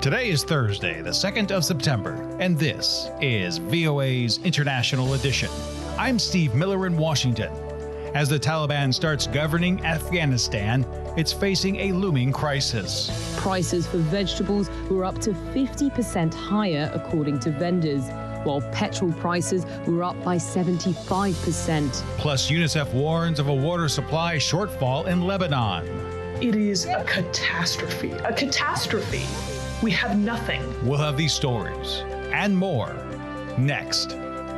Today is Thursday, the 2nd of September, and this is VOA's International Edition. I'm Steve Miller in Washington. As the Taliban starts governing Afghanistan, it's facing a looming crisis. Prices for vegetables were up to 50% higher, according to vendors, while petrol prices were up by 75%. Plus, UNICEF warns of a water supply shortfall in Lebanon. It is a catastrophe. A catastrophe. We have nothing. We'll have these stories and more next.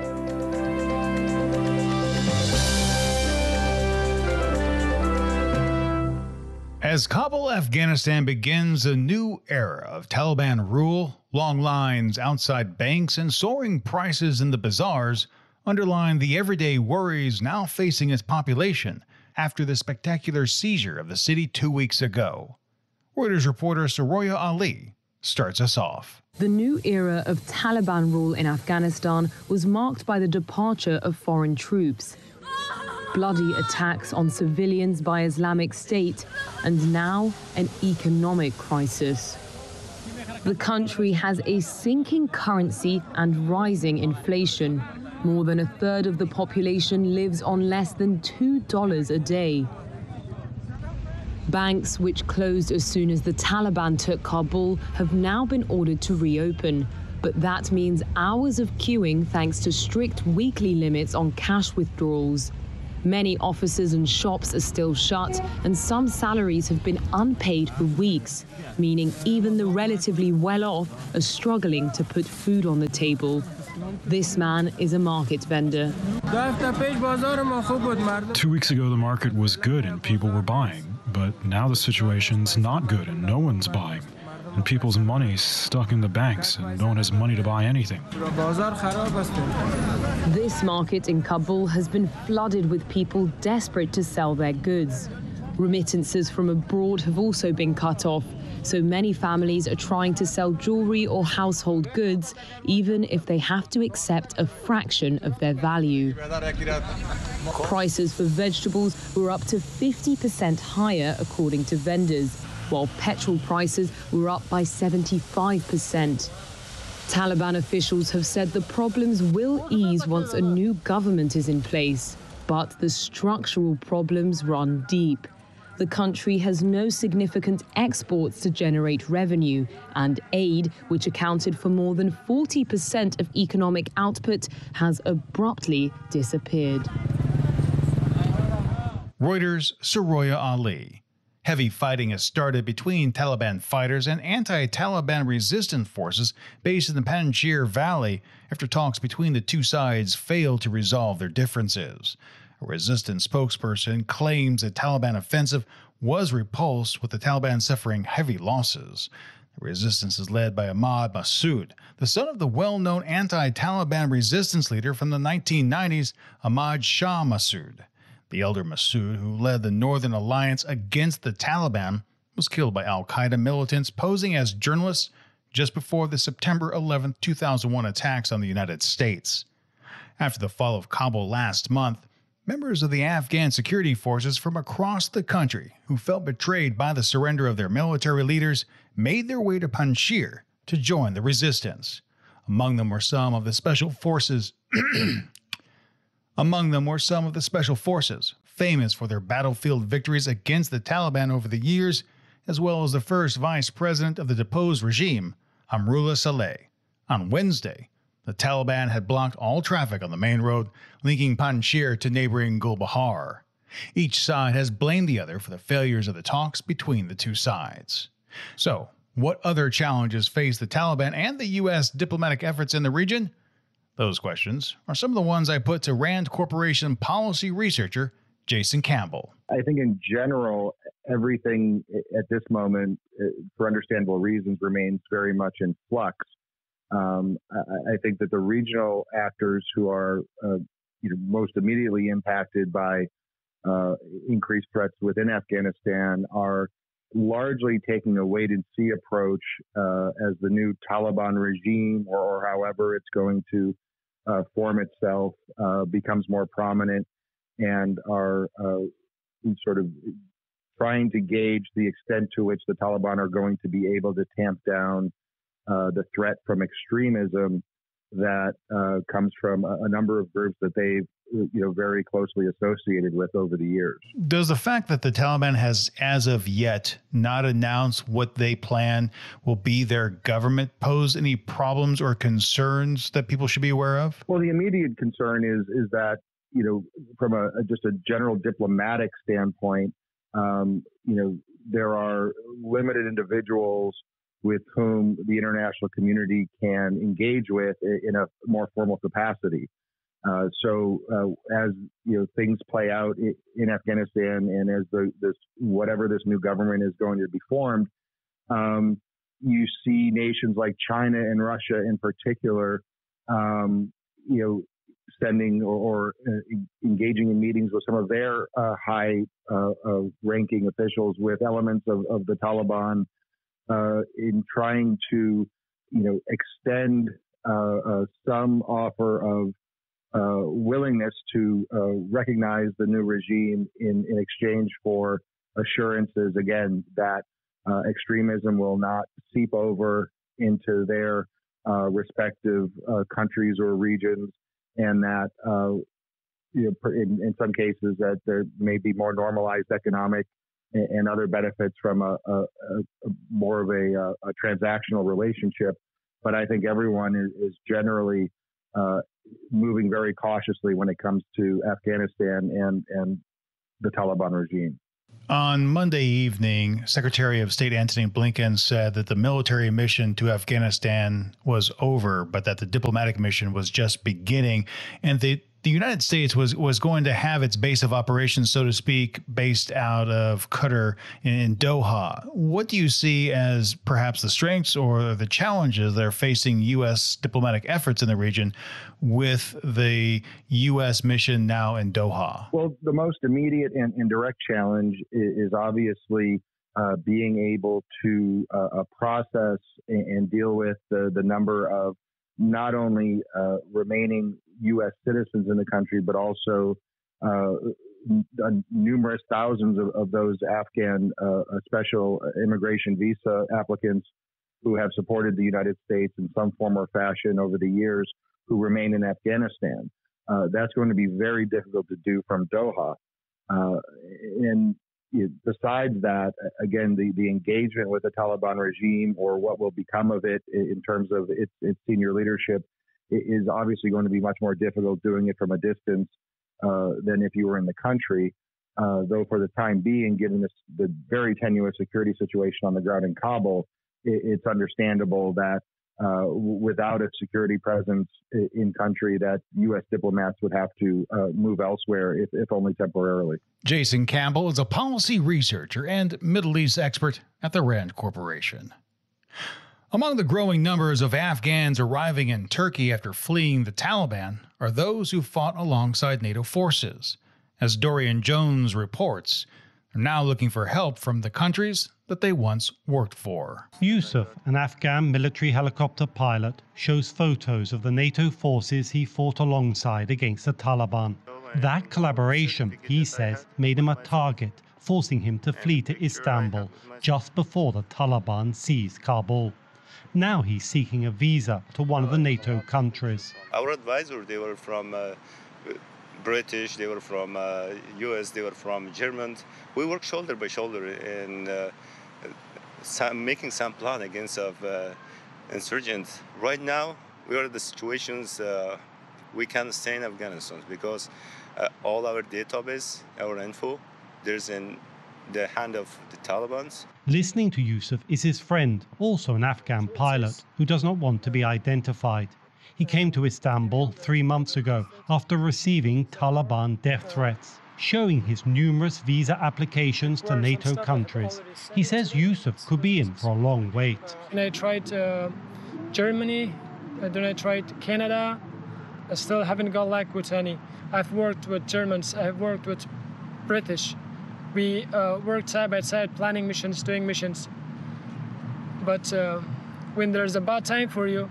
As Kabul, Afghanistan begins a new era of Taliban rule, long lines outside banks and soaring prices in the bazaars underline the everyday worries now facing its population after the spectacular seizure of the city 2 weeks ago. Reuters reporter Saroya Ali starts us off. The new era of Taliban rule in Afghanistan was marked by the departure of foreign troops, bloody attacks on civilians by Islamic State, and now an economic crisis. The country has a sinking currency and rising inflation. More than a third of the population lives on less than $2 a day. Banks, which closed as soon as the Taliban took Kabul, have now been ordered to reopen. But that means hours of queuing thanks to strict weekly limits on cash withdrawals. Many offices and shops are still shut, and some salaries have been unpaid for weeks, meaning even the relatively well-off are struggling to put food on the table. This man is a market vendor. 2 weeks ago, the market was good and people were buying. But now the situation's not good and no one's buying. And people's money's stuck in the banks and no one has money to buy anything. This market in Kabul has been flooded with people desperate to sell their goods. Remittances from abroad have also been cut off, so many families are trying to sell jewelry or household goods, even if they have to accept a fraction of their value. Prices for vegetables were up to 50% higher, according to vendors, while petrol prices were up by 75%. Taliban officials have said the problems will ease once a new government is in place, but the structural problems run deep. The country has no significant exports to generate revenue, and aid, which accounted for more than 40% of economic output, has abruptly disappeared. Reuters' Saroya Ali. Heavy fighting has started between Taliban fighters and anti-Taliban resistance forces based in the Panjshir Valley after talks between the two sides failed to resolve their differences. A resistance spokesperson claims the Taliban offensive was repulsed, with the Taliban suffering heavy losses. The resistance is led by Ahmad Massoud, the son of the well-known anti-Taliban resistance leader from the 1990s, Ahmad Shah Massoud. The elder Massoud, who led the Northern Alliance against the Taliban, was killed by al-Qaeda militants posing as journalists just before the September 11, 2001 attacks on the United States. After the fall of Kabul last month, members of the Afghan security forces from across the country who felt betrayed by the surrender of their military leaders made their way to Panjshir to join the resistance. Among them were some of the special forces famous for their battlefield victories against the Taliban over the years, as well as the first vice president of the deposed regime, Amrullah Saleh. On Wednesday, the Taliban had blocked all traffic on the main road linking Panjshir to neighboring Gulbahar. Each side has blamed the other for the failures of the talks between the two sides. So, what other challenges face the Taliban and the U.S. diplomatic efforts in the region? Those questions are some of the ones I put to Rand Corporation policy researcher Jason Campbell. I think in general, everything at this moment, for understandable reasons, remains very much in flux. I think that the regional actors who are most immediately impacted by increased threats within Afghanistan are largely taking a wait-and-see approach as the new Taliban regime, or however it's going to form itself, becomes more prominent, and are sort of trying to gauge the extent to which the Taliban are going to be able to tamp down the threat from extremism that comes from a number of groups that they've very closely associated with over the years. Does the fact that the Taliban has, as of yet, not announced what they plan will be their government pose any problems or concerns that people should be aware of? Well, the immediate concern is that, from just a general diplomatic standpoint, there are limited individuals with whom the international community can engage with in a more formal capacity. So as things play out in Afghanistan, and as whatever this new government is going to be formed, you see nations like China and Russia in particular, sending or engaging in meetings with some of their high ranking officials with elements of the Taliban in trying to extend some offer of willingness to recognize the new regime in exchange for assurances, again, that extremism will not seep over into their respective countries or regions, and that in some cases that there may be more normalized economic and other benefits from a more of a transactional relationship. But I think everyone is generally moving very cautiously when it comes to Afghanistan and the Taliban regime. On Monday evening, Secretary of State Antony Blinken said that the military mission to Afghanistan was over, but that the diplomatic mission was just beginning, and the United States was going to have its base of operations, so to speak, based out of Qatar in Doha. What do you see as perhaps the strengths or the challenges that are facing U.S. diplomatic efforts in the region with the U.S. mission now in Doha? Well, the most immediate and direct challenge is obviously being able to process and deal with the number of not only remaining U.S. citizens in the country, but also numerous thousands of those Afghan special immigration visa applicants who have supported the United States in some form or fashion over the years who remain in Afghanistan. That's going to be very difficult to do from Doha. And besides that, again, the engagement with the Taliban regime or what will become of it in terms of its senior leadership is obviously going to be much more difficult doing it from a distance than if you were in the country. Though for the time being, given the very tenuous security situation on the ground in Kabul, it's understandable that without a security presence in country, that U.S. diplomats would have to move elsewhere, if only temporarily. Jason Campbell is a policy researcher and Middle East expert at the Rand Corporation. Among the growing numbers of Afghans arriving in Turkey after fleeing the Taliban are those who fought alongside NATO forces. As Dorian Jones reports, they're now looking for help from the countries that they once worked for. Yusuf, an Afghan military helicopter pilot, shows photos of the NATO forces he fought alongside against the Taliban. That collaboration, he says, made him a target, forcing him to flee to Istanbul just before the Taliban seized Kabul. Now he's seeking a visa to one of the NATO countries. Our advisors, they were from British, they were from US, they were from Germans. We work shoulder by shoulder in making some plan against insurgents. Right now, we are in the situations we can't stay in Afghanistan because all our database, our info, there's in the hand of the Taliban. Listening to Yusuf is his friend, also an Afghan pilot, who does not want to be identified. He came to Istanbul 3 months ago after receiving Taliban death threats, showing his numerous visa applications to NATO countries. He says Yusuf could be in for a long wait. And I tried Germany, and then I tried Canada. I still haven't got luck with any. I've worked with Germans, I've worked with British. We worked side by side, planning missions, doing missions. But when there's a bad time for you,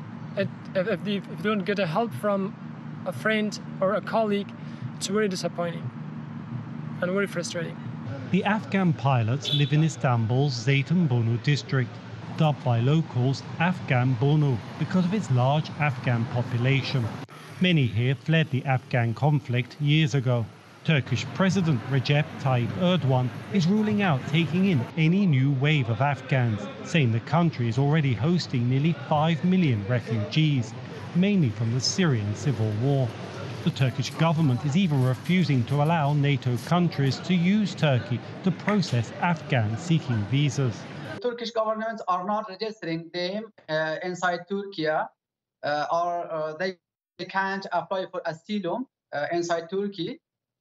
if you don't get a help from a friend or a colleague, it's very disappointing and very frustrating. The Afghan pilots live in Istanbul's Zeytinburnu district. dubbed by locals Afghan Bono because of its large Afghan population. Many here fled the Afghan conflict years ago. Turkish President Recep Tayyip Erdogan is ruling out taking in any new wave of Afghans, saying the country is already hosting nearly 5 million refugees, mainly from the Syrian civil war. The Turkish government is even refusing to allow NATO countries to use Turkey to process Afghans seeking visas. Turkish governments are not registering them inside Turkey, or they can't apply for asylum inside Turkey.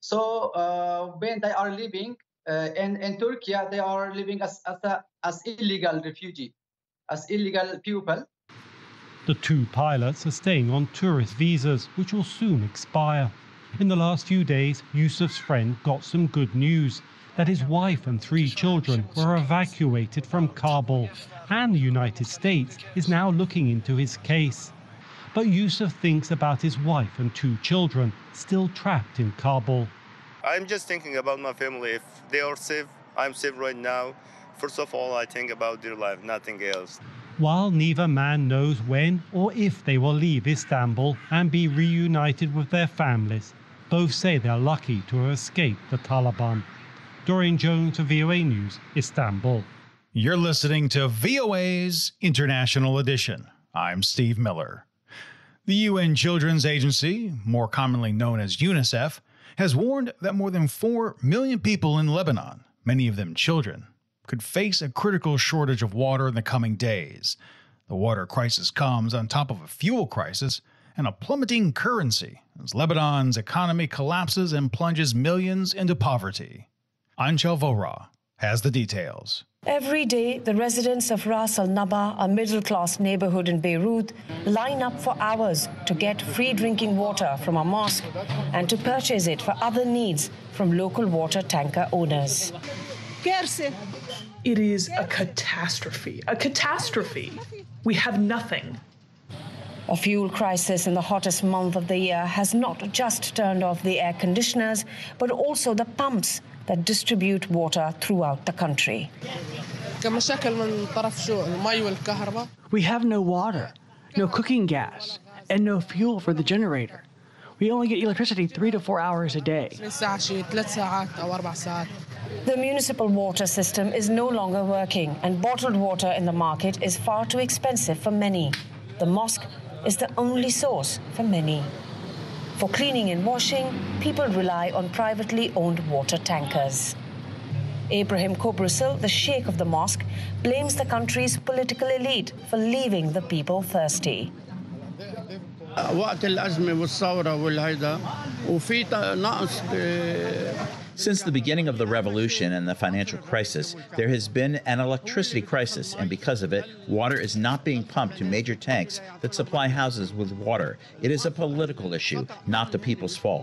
So when they are living in Turkey, they are living as illegal refugee, as illegal people. The two pilots are staying on tourist visas, which will soon expire. In the last few days, Yusuf's friend got some good news, that his wife and 3 children were evacuated from Kabul, and the United States is now looking into his case. But Yusuf thinks about his wife and 2 children still trapped in Kabul. I'm just thinking about my family. If they are safe, I'm safe right now. First of all, I think about their life, nothing else. While neither man knows when or if they will leave Istanbul and be reunited with their families, both say they are lucky to have escaped the Taliban. Dorian Jones of VOA News, Istanbul. You're listening to VOA's International Edition. I'm Steve Miller. The UN Children's Agency, more commonly known as UNICEF, has warned that more than 4 million people in Lebanon, many of them children, could face a critical shortage of water in the coming days. The water crisis comes on top of a fuel crisis and a plummeting currency as Lebanon's economy collapses and plunges millions into poverty. Anchal Vora has the details. Every day, the residents of Ras Al Naba, a middle-class neighborhood in Beirut, line up for hours to get free drinking water from a mosque and to purchase it for other needs from local water tanker owners. It is a catastrophe. A catastrophe. We have nothing. A fuel crisis in the hottest month of the year has not just turned off the air conditioners, but also the pumps that distribute water throughout the country. We have no water, no cooking gas, and no fuel for the generator. We only get electricity 3 to 4 hours a day. The municipal water system is no longer working, and bottled water in the market is far too expensive for many. The mosque is the only source for many. For cleaning and washing, people rely on privately owned water tankers. Ibrahim Kobrasil, the sheikh of the mosque, blames the country's political elite for leaving the people thirsty. Since the beginning of the revolution and the financial crisis, there has been an electricity crisis, and because of it, water is not being pumped to major tanks that supply houses with water. It is a political issue, not the people's fault.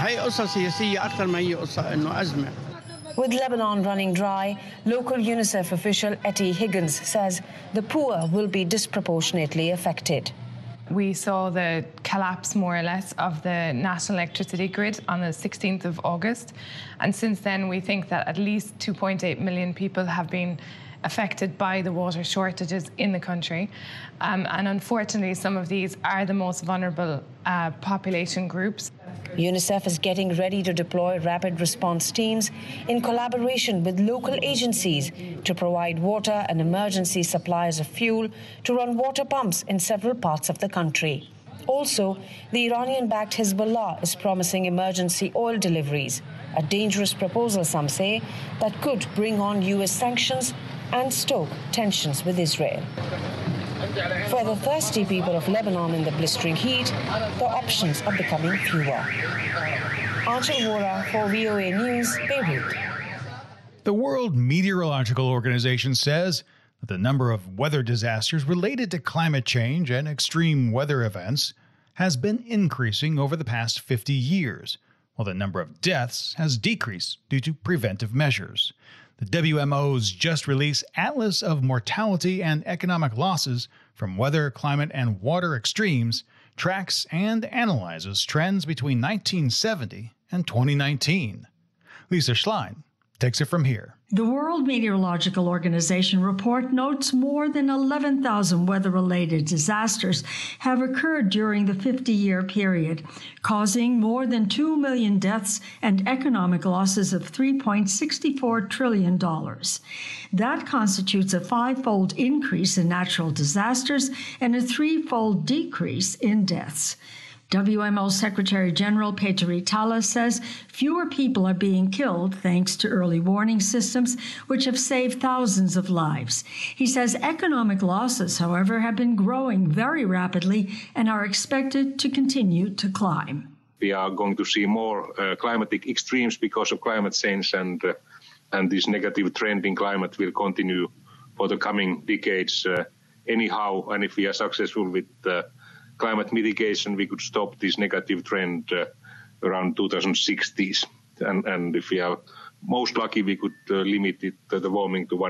With Lebanon running dry, local UNICEF official Etty Higgins says the poor will be disproportionately affected. We saw the collapse, more or less, of the national electricity grid on the 16th of August. And since then, we think that at least 2.8 million people have been affected by the water shortages in the country. And unfortunately, some of these are the most vulnerable population groups. UNICEF is getting ready to deploy rapid response teams in collaboration with local agencies to provide water and emergency supplies of fuel to run water pumps in several parts of the country. Also, the Iranian-backed Hezbollah is promising emergency oil deliveries, a dangerous proposal, some say, that could bring on US sanctions and stoke tensions with Israel. For the thirsty people of Lebanon in the blistering heat, the options are becoming fewer. Anchal Vora for VOA News, Beirut. The World Meteorological Organization says that the number of weather disasters related to climate change and extreme weather events has been increasing over the past 50 years, while the number of deaths has decreased due to preventive measures. The WMO's just-released Atlas of Mortality and Economic Losses from Weather, Climate, and Water Extremes tracks and analyzes trends between 1970 and 2019. Lisa Schlein takes it from here. The World Meteorological Organization report notes more than 11,000 weather-related disasters have occurred during the 50-year period, causing more than 2 million deaths and economic losses of $3.64 trillion. That constitutes a 5-fold increase in natural disasters and a 3-fold decrease in deaths. WMO Secretary General Petteri Tala says fewer people are being killed thanks to early warning systems, which have saved thousands of lives. He says economic losses, however, have been growing very rapidly and are expected to continue to climb. We are going to see more climatic extremes because of climate change, and this negative trend in climate will continue for the coming decades anyhow. And if we are successful with climate mitigation, we could stop this negative trend around 2060s. And if we are most lucky, we could limit the warming to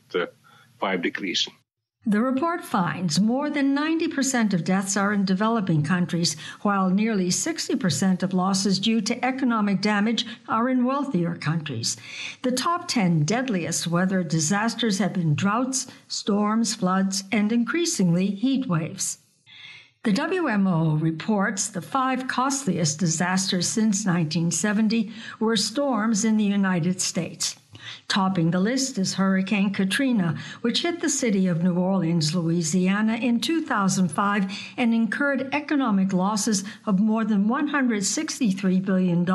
1.5 degrees. The report finds more than 90% of deaths are in developing countries, while nearly 60% of losses due to economic damage are in wealthier countries. The top 10 deadliest weather disasters have been droughts, storms, floods, and increasingly heat waves. The WMO reports the 5 costliest disasters since 1970 were storms in the United States. Topping the list is Hurricane Katrina, which hit the city of New Orleans, Louisiana in 2005 and incurred economic losses of more than $163 billion.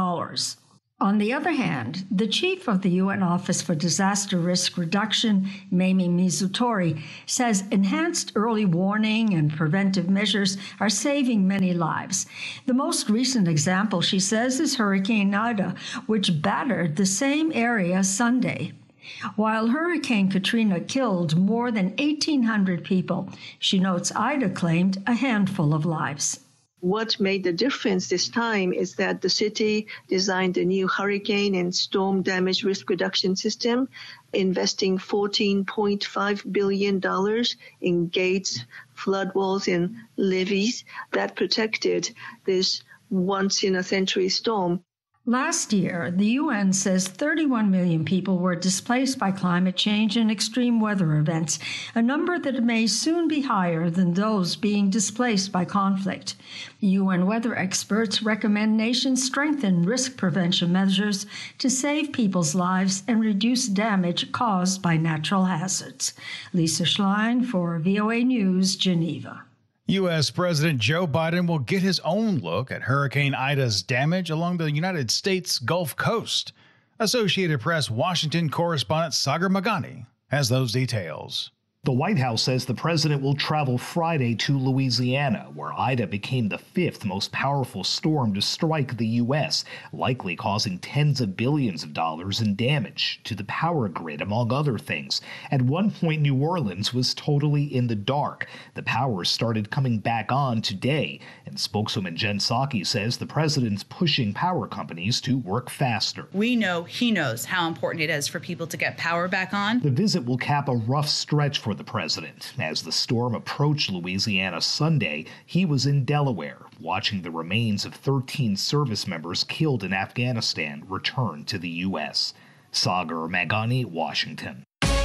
On the other hand, the chief of the UN Office for Disaster Risk Reduction, Mamie Mizutori, says enhanced early warning and preventive measures are saving many lives. The most recent example, she says, is Hurricane Ida, which battered the same area Sunday. While Hurricane Katrina killed more than 1,800 people, she notes Ida claimed a handful of lives. What made the difference this time is that the city designed a new hurricane and storm damage risk reduction system, investing $14.5 billion in gates, flood walls, and levees that protected this once-in-a-century storm. Last year, the UN says 31 million people were displaced by climate change and extreme weather events, a number that may soon be higher than those being displaced by conflict. UN weather experts recommend nations strengthen risk prevention measures to save people's lives and reduce damage caused by natural hazards. Lisa Schlein for VOA News, Geneva. U.S. President Joe Biden will get his own look at Hurricane Ida's damage along the United States Gulf Coast. Associated Press Washington correspondent Sagar Meghani has those details. The White House says the president will travel Friday to Louisiana, where Ida became the 5th most powerful storm to strike the U.S., likely causing tens of billions of dollars in damage to the power grid, among other things. At one point, New Orleans was totally in the dark. The power started coming back on today, and spokeswoman Jen Psaki says the president's pushing power companies to work faster. We know he knows how important it is for people to get power back on. The visit will cap a rough stretch for the president. As the storm approached Louisiana Sunday, he was in Delaware, watching the remains of 13 service members killed in Afghanistan return to the U.S. Sagar Meghani, Washington.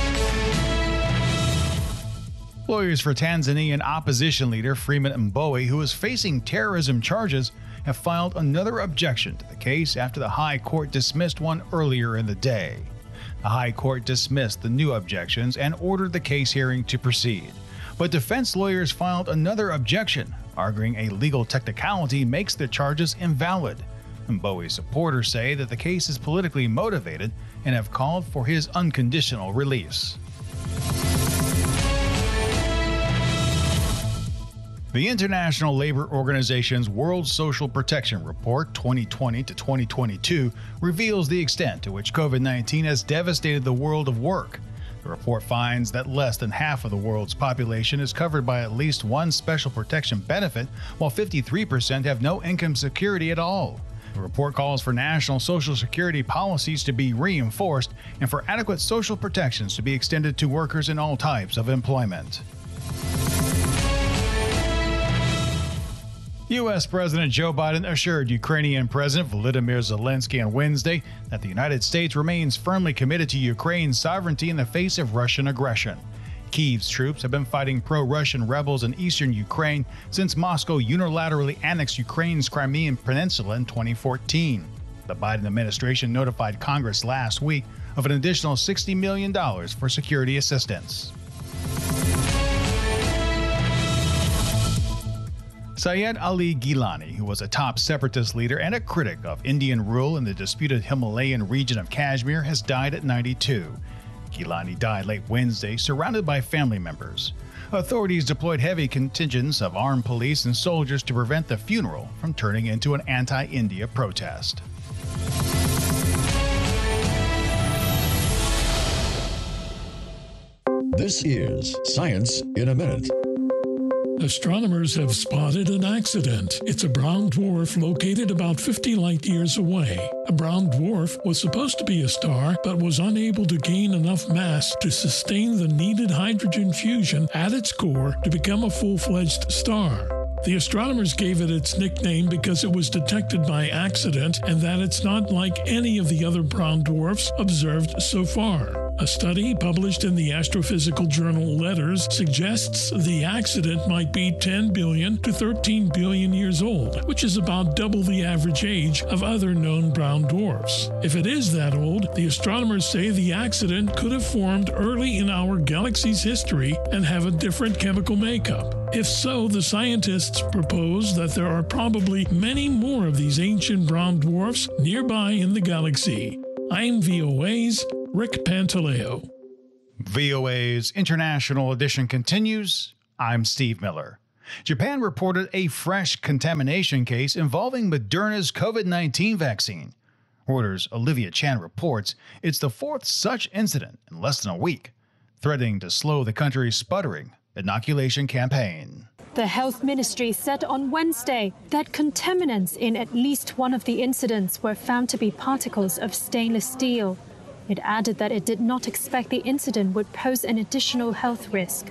Lawyers for Tanzanian opposition leader Freeman Mbowe, who is facing terrorism charges, have filed another objection to the case after the High Court dismissed one earlier in the day. The High Court dismissed the new objections and ordered the case hearing to proceed. But defense lawyers filed another objection, arguing a legal technicality makes the charges invalid. Mbowe's supporters say that the case is politically motivated and have called for his unconditional release. The International Labor Organization's World Social Protection Report 2020 to 2022 reveals the extent to which COVID-19 has devastated the world of work. The report finds that less than half of the world's population is covered by at least one special protection benefit, while 53% have no income security at all. The report calls for national Social Security policies to be reinforced and for adequate social protections to be extended to workers in all types of employment. U.S. President Joe Biden assured Ukrainian President Volodymyr Zelensky on Wednesday that the United States remains firmly committed to Ukraine's sovereignty in the face of Russian aggression. Kyiv's troops have been fighting pro-Russian rebels in eastern Ukraine since Moscow unilaterally annexed Ukraine's Crimean Peninsula in 2014. The Biden administration notified Congress last week of an additional $60 million for security assistance. Syed Ali Gilani, who was a top separatist leader and a critic of Indian rule in the disputed Himalayan region of Kashmir, has died at 92. Gilani died late Wednesday, surrounded by family members. Authorities deployed heavy contingents of armed police and soldiers to prevent the funeral from turning into an anti-India protest. This is Science in a Minute. Astronomers have spotted an accident. It's a brown dwarf located about 50 light years away. A brown dwarf was supposed to be a star, but was unable to gain enough mass to sustain the needed hydrogen fusion at its core to become a full-fledged star. The astronomers gave it its nickname because it was detected by accident and that it's not like any of the other brown dwarfs observed so far. A study published in the astrophysical journal Letters suggests the accident might be 10 billion to 13 billion years old, which is about double the average age of other known brown dwarfs. If it is that old, the astronomers say the accident could have formed early in our galaxy's history and have a different chemical makeup. If so, the scientists propose that there are probably many more of these ancient brown dwarfs nearby in the galaxy. I'm VOA's Rick Pantaleo. VOA's International Edition continues. I'm Steve Miller. Japan reported a fresh contamination case involving Moderna's COVID-19 vaccine. Reuters' Olivia Chan reports it's the fourth such incident in less than a week, threatening to slow the country's sputtering inoculation campaign. The health ministry said on Wednesday that contaminants in at least one of the incidents were found to be particles of stainless steel. It added that it did not expect the incident would pose an additional health risk.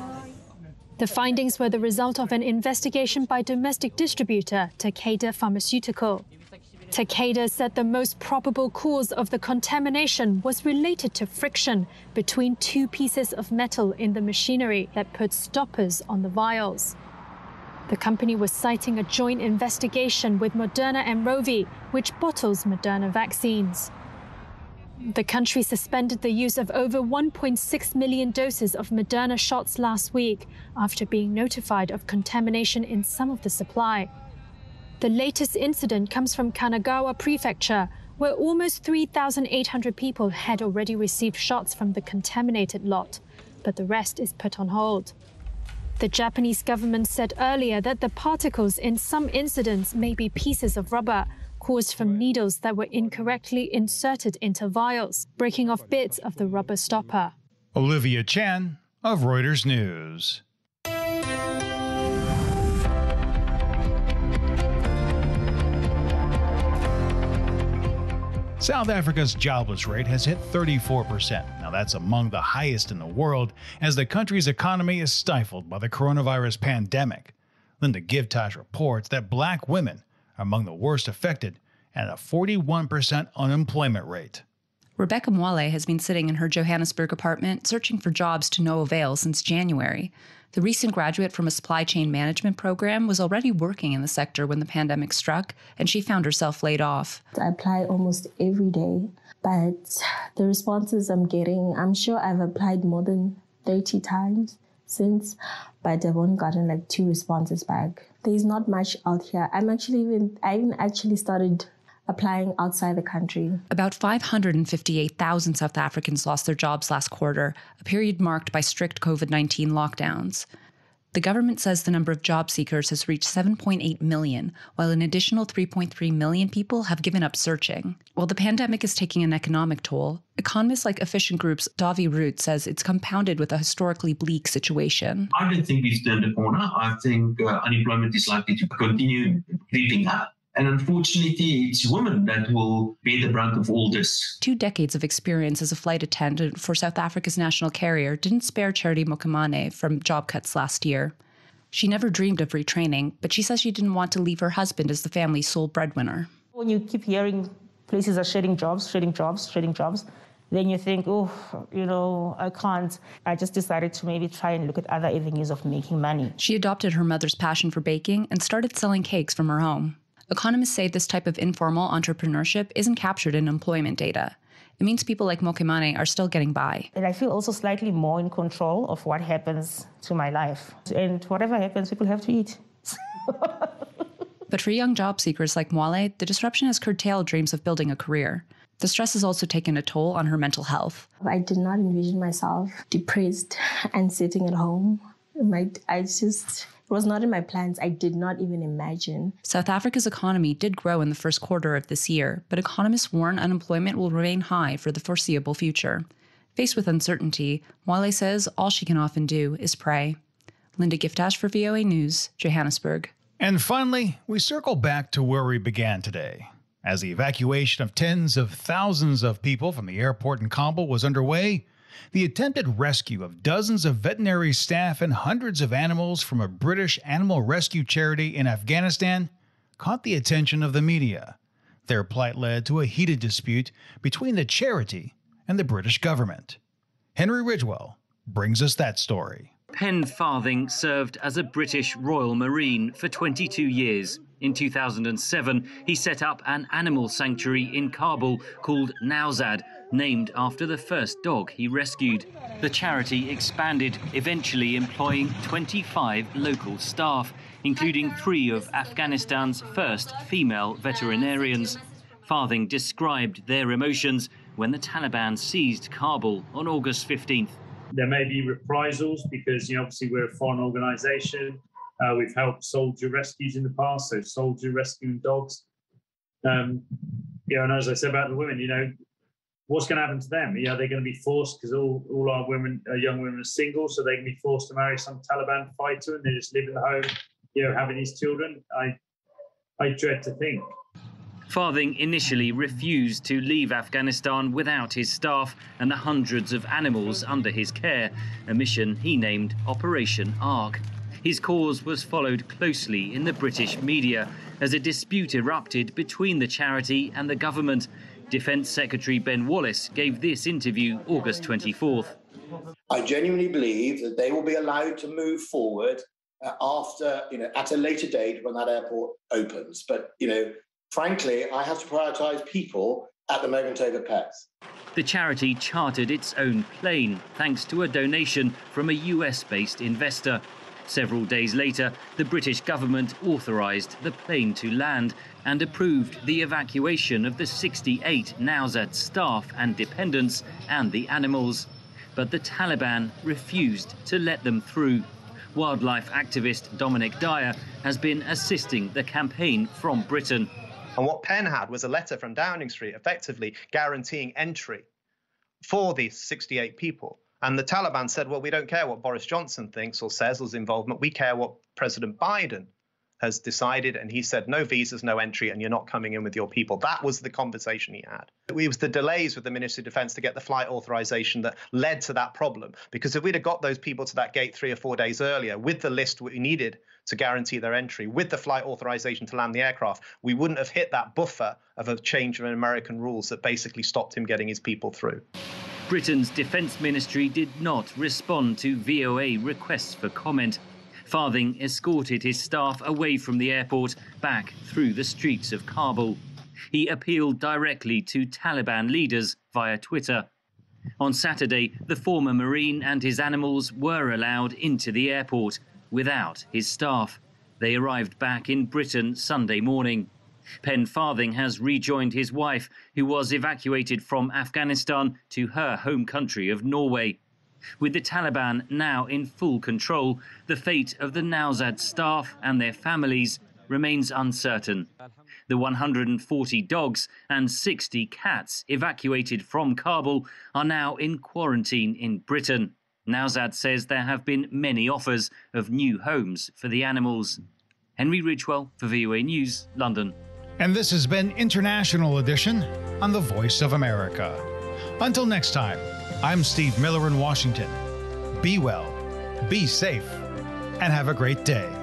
The findings were the result of an investigation by domestic distributor Takeda Pharmaceutical. Takeda said the most probable cause of the contamination was related to friction between two pieces of metal in the machinery that put stoppers on the vials. The company was citing a joint investigation with Moderna and Rovi, which bottles Moderna vaccines. The country suspended the use of over 1.6 million doses of Moderna shots last week after being notified of contamination in some of the supply. The latest incident comes from Kanagawa Prefecture, where almost 3,800 people had already received shots from the contaminated lot, but the rest is put on hold. The Japanese government said earlier that the particles in some incidents may be pieces of rubber caused from needles that were incorrectly inserted into vials, breaking off bits of the rubber stopper. Olivia Chan of Reuters News. South Africa's jobless rate has hit 34%. Now that's among the highest in the world as the country's economy is stifled by the coronavirus pandemic. Linda Givtosh reports that black women are among the worst affected and a 41% unemployment rate. Rebecca Mwale has been sitting in her Johannesburg apartment searching for jobs to no avail since January. The recent graduate from a supply chain management program was already working in the sector when the pandemic struck, and she found herself laid off. I apply almost every day, but the responses I'm getting, I'm sure I've applied more than 30 times since, but I've only gotten like 2 responses back. There's not much out here. I even actually started applying outside the country. About 558,000 South Africans lost their jobs last quarter, a period marked by strict COVID-19 lockdowns. The government says the number of job seekers has reached 7.8 million, while an additional 3.3 million people have given up searching. While the pandemic is taking an economic toll, economists like Efficient Group's Davi Root says it's compounded with a historically bleak situation. I don't think we've turned a corner. I think unemployment is likely to continue creeping up. And unfortunately, it's women that will bear the brunt of all this. 2 decades of experience as a flight attendant for South Africa's national carrier didn't spare Charity Mokomane from job cuts last year. She never dreamed of retraining, but she says she didn't want to leave her husband as the family's sole breadwinner. When you keep hearing places are shedding jobs, then you think, I can't. I just decided to maybe try and look at other avenues of making money. She adopted her mother's passion for baking and started selling cakes from her home. Economists say this type of informal entrepreneurship isn't captured in employment data. It means people like Mokimane are still getting by. And I feel also slightly more in control of what happens to my life. And whatever happens, people have to eat. But for young job seekers like Mwale, the disruption has curtailed dreams of building a career. The stress has also taken a toll on her mental health. I did not envision myself depressed and sitting at home. It was not in my plans. I did not even imagine. South Africa's economy did grow in the first quarter of this year, but economists warn unemployment will remain high for the foreseeable future. Faced with uncertainty, Mwale says all she can often do is pray. Linda Giftash for VOA News, Johannesburg. And finally, we circle back to where we began today. As the evacuation of tens of thousands of people from the airport in Kabul was underway, the attempted rescue of dozens of veterinary staff and hundreds of animals from a British animal rescue charity in Afghanistan caught the attention of the media. Their plight led to a heated dispute between the charity and the British government. Henry Ridgewell brings us that story. Pen Farthing served as a British Royal Marine for 22 years. In 2007, he set up an animal sanctuary in Kabul called Nowzad, named after the first dog he rescued. The charity expanded, eventually employing 25 local staff, including 3 of Afghanistan's first female veterinarians. Farthing described their emotions when the Taliban seized Kabul on August 15th. There may be reprisals because, obviously we're a foreign organisation. We've helped soldier rescues in the past, so soldier rescuing dogs. And as I said about the women, what's going to happen to them? Are they going to be forced, because all our young women are single, so they can be forced to marry some Taliban fighter and they just live in the home, having these children? I dread to think. Farthing initially refused to leave Afghanistan without his staff and the hundreds of animals under his care, a mission he named Operation Ark. His cause was followed closely in the British media as a dispute erupted between the charity and the government. Defence Secretary Ben Wallace gave this interview August 24th. I genuinely believe that they will be allowed to move forward after, at a later date when that airport opens. But, frankly, I have to prioritise people at the moment over pets. The charity chartered its own plane thanks to a donation from a US-based investor. Several days later, the British government authorised the plane to land and approved the evacuation of the 68 Nowzad staff and dependents and the animals. But the Taliban refused to let them through. Wildlife activist Dominic Dyer has been assisting the campaign from Britain. And what Penn had was a letter from Downing Street effectively guaranteeing entry for these 68 people. And the Taliban said, well, we don't care what Boris Johnson thinks or says or his involvement. We care what President Biden has decided. And he said, no visas, no entry, and you're not coming in with your people. That was the conversation he had. It was the delays with the Ministry of Defence to get the flight authorization that led to that problem. Because if we'd have got those people to that gate 3 or 4 days earlier with the list we needed to guarantee their entry, with the flight authorization to land the aircraft, we wouldn't have hit that buffer of a change of American rules that basically stopped him getting his people through. Britain's Defence Ministry did not respond to VOA requests for comment. Farthing escorted his staff away from the airport back through the streets of Kabul. He appealed directly to Taliban leaders via Twitter. On Saturday, the former Marine and his animals were allowed into the airport without his staff. They arrived back in Britain Sunday morning. Pen Farthing has rejoined his wife, who was evacuated from Afghanistan to her home country of Norway. With the Taliban now in full control, the fate of the Nowzad staff and their families remains uncertain. The 140 dogs and 60 cats evacuated from Kabul are now in quarantine in Britain. Nowzad says there have been many offers of new homes for the animals. Henry Ridgewell for VOA News, London. And this has been International Edition on The Voice of America. Until next time, I'm Steve Miller in Washington. Be well, be safe, and have a great day.